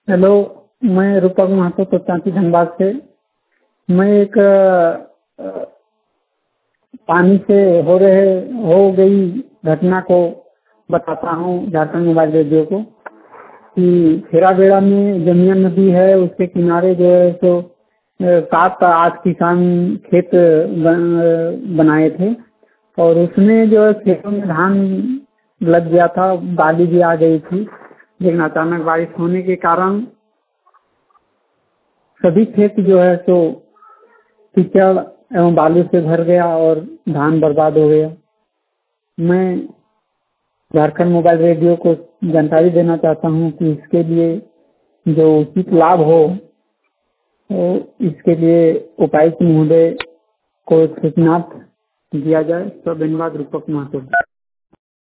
Hello, मैं रूपक महतो तो धनबाद से। मैं एक पानी से हो गई घटना को बताता हूँ झारखंड मोबाइल रेडियो को कि खेराबेड़ा में जमुना नदी है, उसके किनारे जो है तो 7 किसान खेत बनाए थे और उसमें जो है खेतों में धान लग गया था, बाली भी आ गई थी। लेकिन अचानक बारिश होने के कारण सभी खेत जो है तो कीचड़ एवं बालू से भर गया और धान बर्बाद हो गया। मैं झारखंड मोबाइल रेडियो को जानकारी देना चाहता हूँ कि इसके लिए जो उचित लाभ हो तो इसके लिए उपायुक्त महोदय को सूचना दिया जाए। तो धन्यवाद। रूपक महतो।